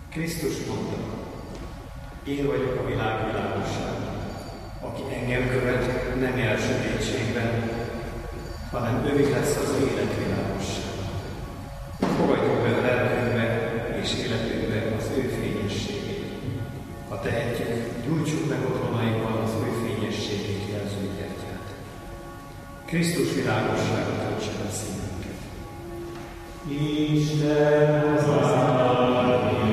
Krisztus mondta, én vagyok a világ világossága, aki engem követ, nem jár sötétségben, hanem ővé lesz az élet világossága. Fogadjuk be a lelkünkbe és életünkbe az ő fényességét. Ha tehetjük, gyújtsuk meg otthonainkban az ő fényességét jelző gyertyát. Krisztus világossága töltse a szívünket. Isten hozzád,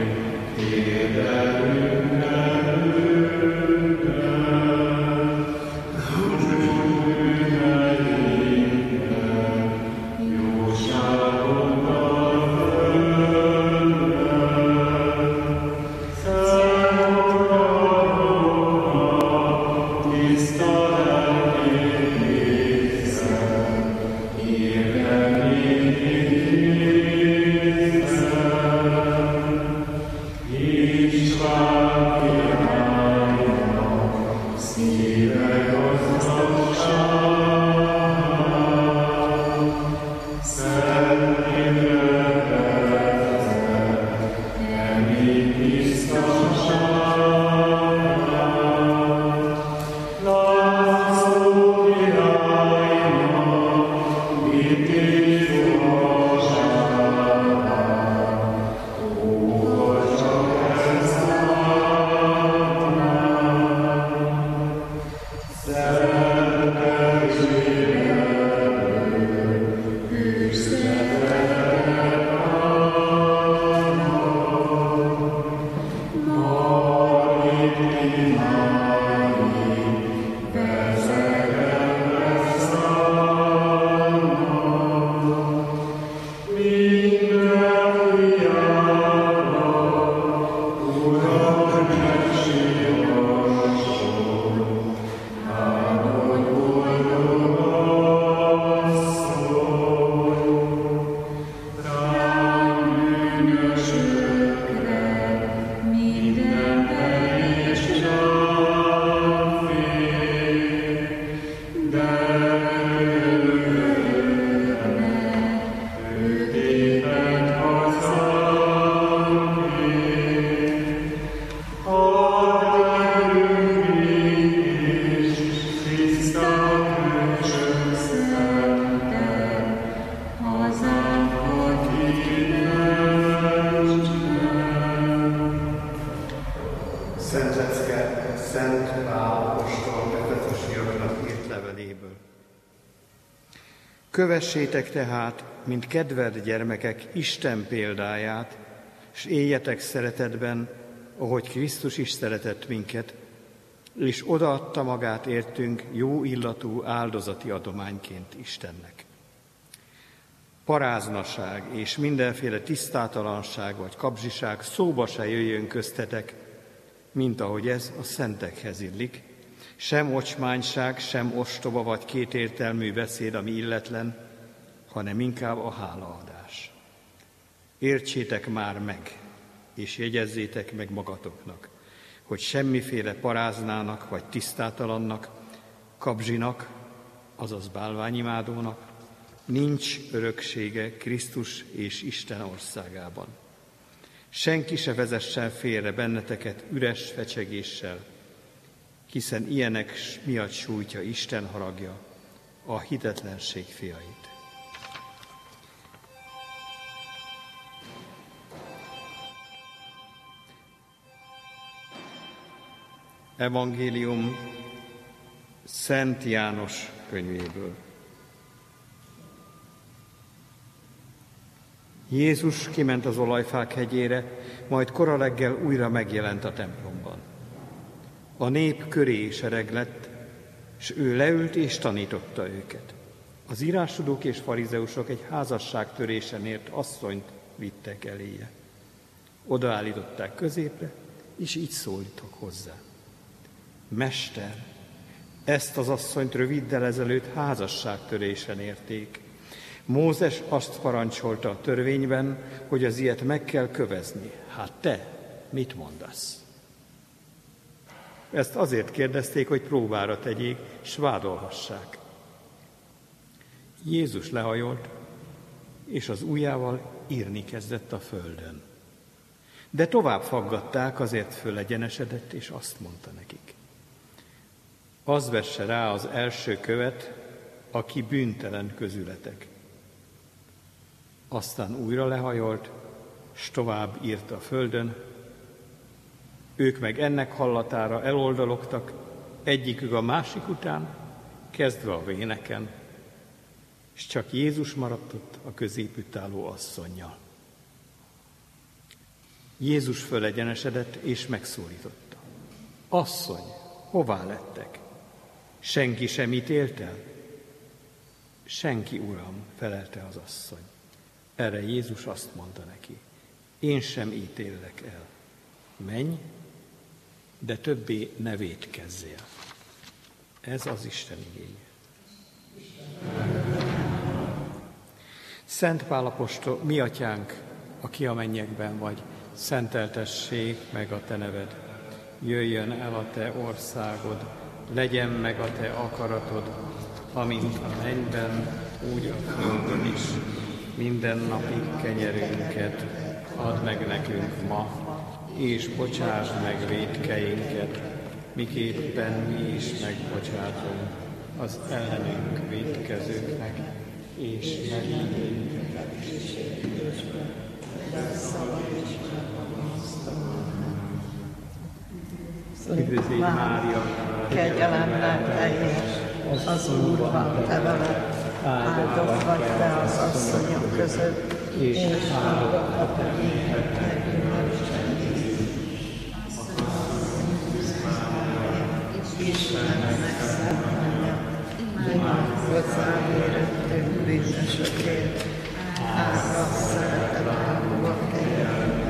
Kövessétek tehát, mint kedvelt gyermekek, Isten példáját, és éljetek szeretetben, ahogy Krisztus is szeretett minket, és odaadta magát értünk jó illatú áldozati adományként Istennek. Paráznaság és mindenféle tisztátalanság vagy kapzsiság szóba se jöjjön köztetek, mint ahogy ez a szentekhez illik, sem ocsmányság, sem ostoba vagy kétértelmű beszéd, ami illetlen, hanem inkább a hálaadás. Értsétek már meg, és jegyezzétek meg magatoknak, hogy semmiféle paráznának vagy tisztátalannak, kapzsinak, azaz bálványimádónak nincs öröksége Krisztus és Isten országában. Senki se vezessen félre benneteket üres fecsegéssel, hiszen ilyenek miatt sújtja Isten haragja a hitetlenség fiait. Evangélium Szent János könyvéből. Jézus kiment az Olajfák hegyére, majd korareggel újra megjelent a templomban. A nép köré sereg lett, s ő leült és tanította őket. Az írástudók és farizeusok egy házasságtörésen ért asszonyt vittek eléje. Odaállították középre, és így szóltak hozzá. Mester, ezt az asszonyt röviddel ezelőtt házasságtörésen érték. Mózes azt parancsolta a törvényben, hogy az ilyet meg kell kövezni. Hát te mit mondasz? Ezt azért kérdezték, hogy próbára tegyék, s vádolhassák. Jézus lehajolt, és az ujjával írni kezdett a földön. De tovább faggatták, azért fölegyenesedett, és azt mondta nekik: az vesse rá az első követ, aki bűntelen közületek. Aztán újra lehajolt, s tovább írt a földön. Ők meg ennek hallatára eloldalogtak, egyikük a másik után, kezdve a véneken, és csak Jézus maradt ott a középütt álló asszonnyal. Jézus fölegyenesedett és megszólította: asszony, hová lettek? Senki sem ítélt el? Senki, uram, felelte az asszony. Erre Jézus azt mondta neki: én sem ítélek el. Menj, de többé ne vétkezzél. Ez az Isten igéje. Szent Pál apostol, mi atyánk, aki a mennyekben vagy, szenteltessék meg a te neved. Jöjjön el a te országod, legyen meg a te akaratod, amint a mennyben, úgy a földön is. Mindennapi kenyerünket add meg nekünk ma, és bocsásd meg vétkeinket, miképpen mi is megbocsátunk az ellenünk vétkezőknek, és ne vigy minket kísértésbe, de szabadíts meg a gonosztól. Üdvözlégy Mária, kegyelemmel teljes, az Úr van te veled, áldott vagy te az asszonyok között, és áldott a te Istennek szent anyja, hozzám érettünk bűnösökért, áldott szeretetem a kegyelmet,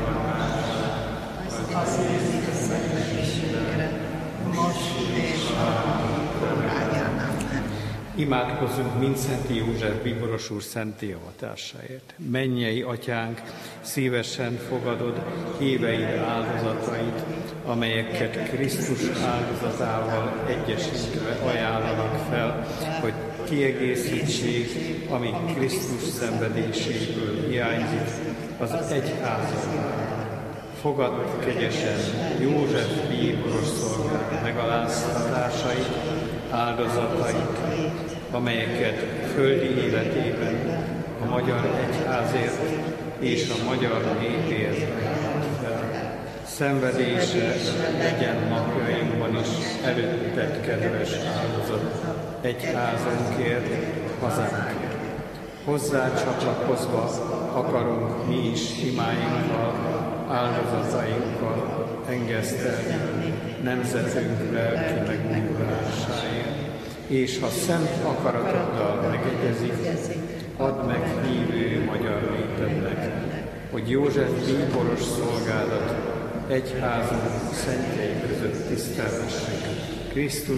azért szenvedésünkre, most és a órájánál. Imádkozzunk Mindszentí József bíboros úr szenté avatásáért. Mennyei atyánk, szívesen fogadod híveid áldozatait, amelyeket Krisztus áldozatával egyesítve ajánlanak fel, hogy kiegészítsék, ami Krisztus szenvedéséből hiányzik az egyházon. Fogadd kegyesen József bíboros szolgálat megaláztatásait, áldozatait, amelyeket földi életében a magyar egyházért és a magyar népért ajánlott fel. Szenvedése legyen napjainkban is előtted kedves áldozat egyházunkért, hazánkért. Hozzá csatlakozva akarunk mi is imáinkkal, áldozatainkkal engesztelni nemzetünk lelki megújulásáért, és ha szent akaratoddal megegyezik, add meg hívő magyar népednek, hogy József bíboros szolgálat egyházunk szentjei között tisztelhessük Krisztus.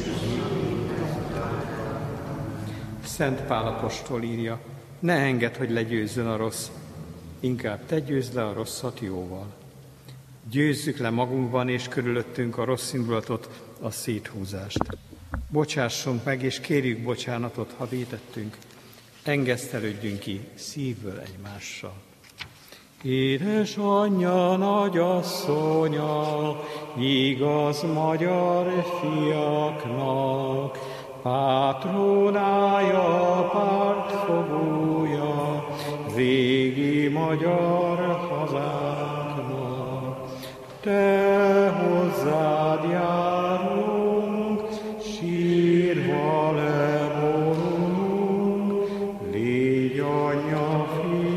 Szent Pál apostol írja: ne engedd, hogy legyőzzön a rossz, inkább te győzd le a rosszat jóval. Győzzük le magunkban és körülöttünk a rossz indulatot, a széthúzást. Bocsássunk meg, és kérjük bocsánatot, ha vétettünk. Engesztelődjünk ki szívből egymással. Édesanyja, nagyasszonya, igaz magyar fiaknak, pátronája, pártfogója, régi magyar hazánknak. Te hozzád járunk, sírva leborulunk, légy anyja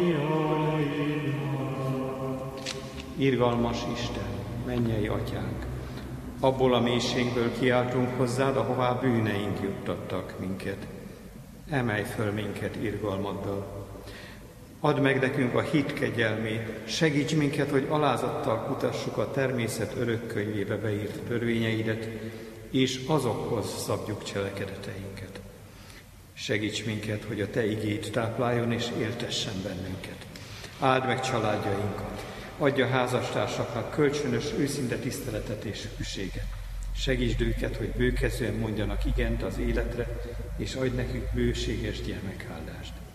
fiainak. Irgalmas Isten, mennyei atyánk, abból a mélységből kiáltunk hozzád, ahová bűneink juttattak minket. Emelj föl minket irgalmaddal. Add meg nekünk a hit kegyelmét, segíts minket, hogy alázattal kutassuk a természet örökkönyvébe beírt törvényeidet, és azokhoz szabjuk cselekedeteinket. Segíts minket, hogy a te igéd tápláljon és éltessen bennünket. Áld meg családjainkat, adj a házastársaknak kölcsönös, őszinte tiszteletet és hűséget. Segítsd őket, hogy bőkezően mondjanak igent az életre, és adj nekük bőséges gyermekáldást.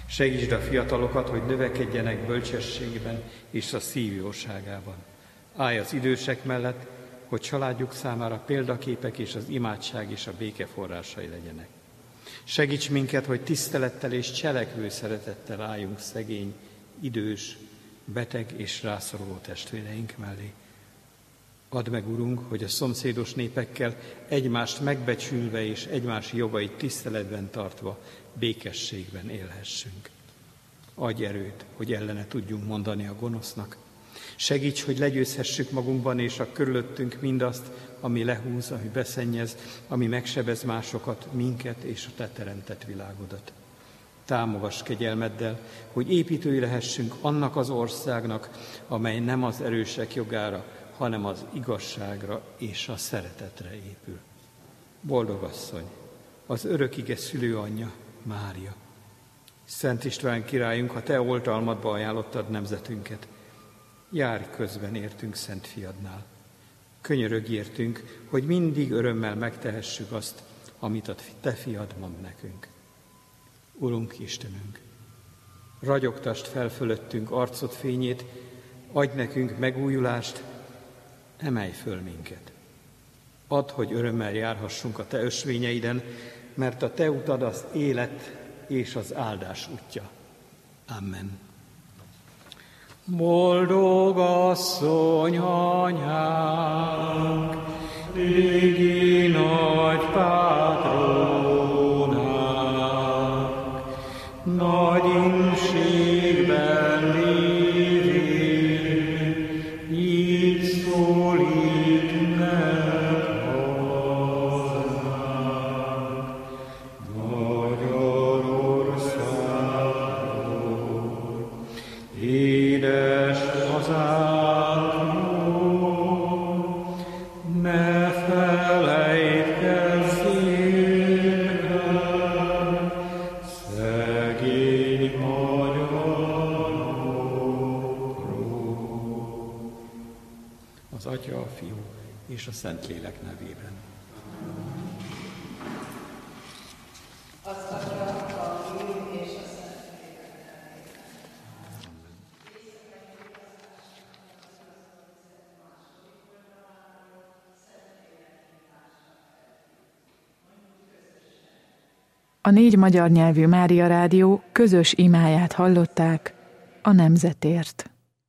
Segítsd a fiatalokat, hogy növekedjenek bölcsességben és a szív jóságában. Állj az idősek mellett, hogy családjuk számára példaképek és az imádság és a béke forrásai legyenek. Segíts minket, hogy tisztelettel és cselekvő szeretettel álljunk szegény, idős, beteg és rászoruló testvéreink mellé. Add meg, Urunk, hogy a szomszédos népekkel egymást megbecsülve és egymás jogait tiszteletben tartva békességben élhessünk. Adj erőt, hogy ellene tudjunk mondani a gonosznak. Segíts, hogy legyőzhessük magunkban és a körülöttünk mindazt, ami lehúz, ami beszennyez, ami megsebez másokat, minket és a te teremtett világodat. Támogass kegyelmeddel, hogy építői lehessünk annak az országnak, amely nem az erősek jogára, hanem az igazságra és a szeretetre épül. Boldog asszony, az örökige szülőanyja, Mária. Szent István királyunk, a te oltalmadba ajánlottad nemzetünket. Járj közben értünk Szent Fiadnál. Könyörögj értünk, hogy mindig örömmel megtehessük azt, amit a te fiad mond nekünk. Urunk Istenünk, ragyogtasd fel fölöttünk arcod fényét, adj nekünk megújulást, emelj föl minket. Add, hogy örömmel járhassunk a te ösvényeiden, mert a te utad az élet és az áldás útja. Amen. Boldog asszony anyánk, régi nagy pátronánk, nagy inségben lévén, így szólít meg hozzánk. Magyarországról, édes hazánkról, ne felejtkezz élben, szegény magyarokról. Az Atya, a Fiú és a Szentlélek nevében. A 4 magyar nyelvű Mária Rádió közös imáját hallották a nemzetért.